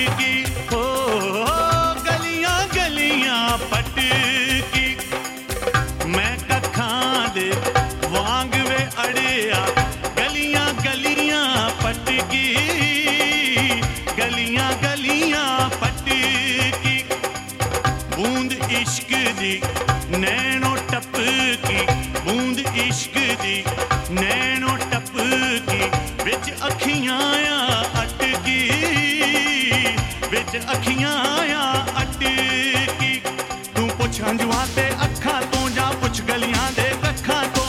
की हो गलियां गलियां पटकी मैं कखां दे वांग वे अड़िया गलियां गलियां पटकी गलियां गलियां पटकी बूंद इश्क दी नैनो टपकी बूंद इश्क दी नैनो टपकी विच अखियां अटकी विच अखियां अटकी तू पुछ हंजुआं ते अखां तो जा पुछ गलियां दे कखां तो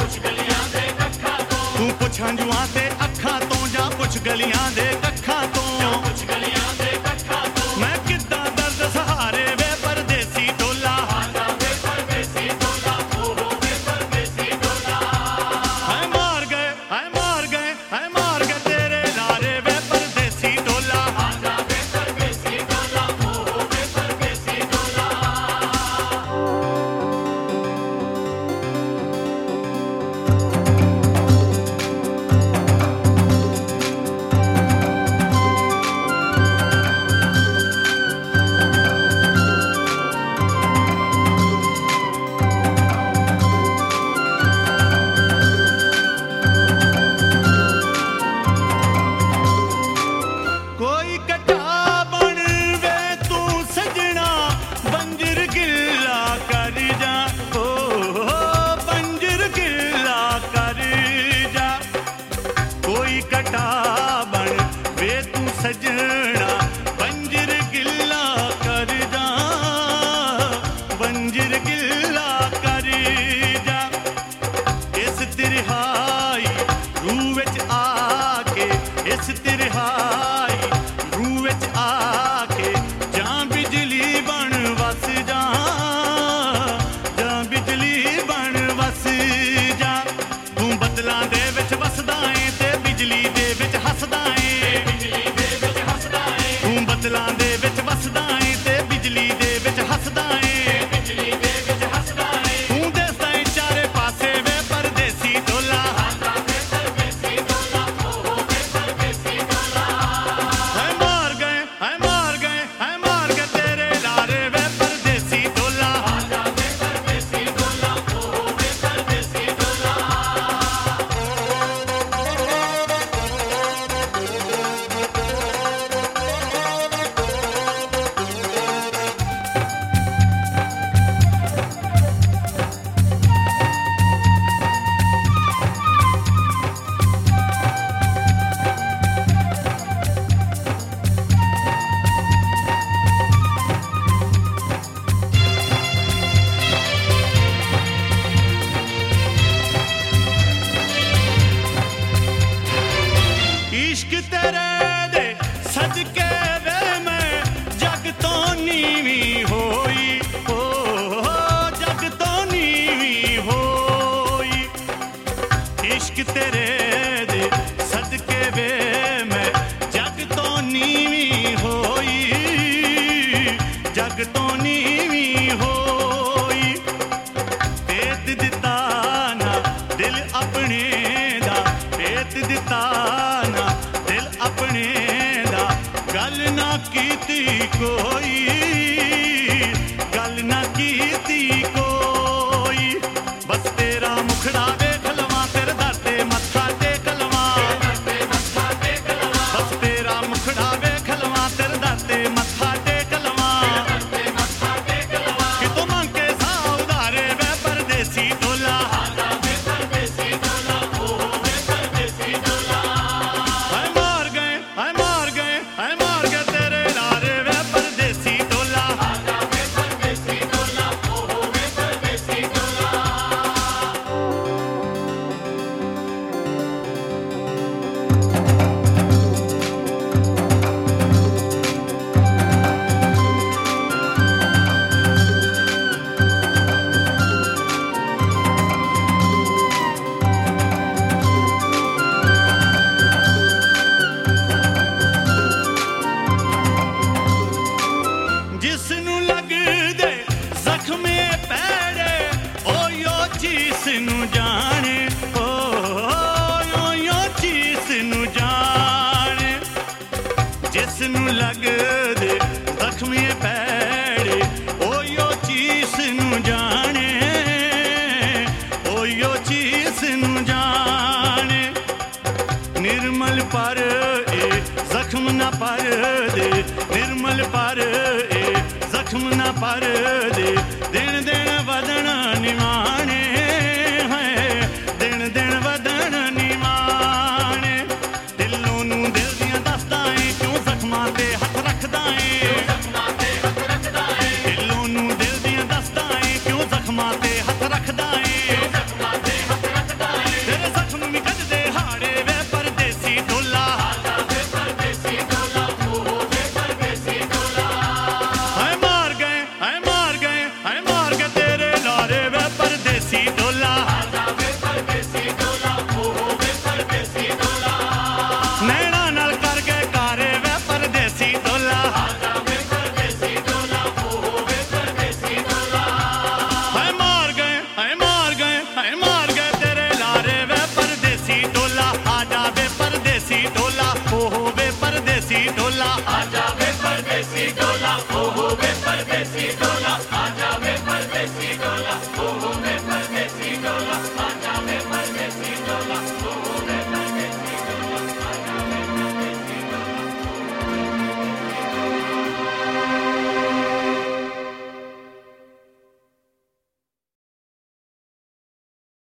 तू पुछ हंजुआं ते अखां तो जा पुछ गलियां दे कखां तो मैं किद्दां दर्द सहारे वे परदेसी डोला सजना बंजर गिल्ला कर जा बंजर गिल्ला कर जा इस तिरहाई रूह विच आके इस तिरहाई रूह विच आके जां बिजली बन वस जा जां बिजली बन वस जा तू बदलां दे विच वसदा ऐ ते बिजली दे विच हसदा ऐ बदलां दे विच वसदा ऐ ते बिजली दे विच हसदा ऐ तू दसदा ऐ चारे पासे वे परदेसी डोला है मार गए तेरे लारे वे परदेसी डोला इश्क तेरे दे सदके वे मैं जग तो नीवी होई हो जग तो नीवी होई इश्क तेरे दे सदके वे मैं जग तो नीवी होई जग तो नीवी होई पेत दिता ना दिल अपने दा पेत दिता अपने दा गल ना कीती कोई गल ना कीती कोई बस तेरा मुखड़ा वेख लवां तेरे दर ते मत्था टेक लवां बस तेरा मुखड़ा वेख लवां तेरे दर ते मत्था टेक लवां कि तू मंग के सा उधारे वे परदेसी डोला दे जख्मी पैड़े ओयो चीस नू जाने ओयो चीस नू जाने निर्मल पर ए जख्म ना पर दे निर्मल पर ए जख्म ना पर दे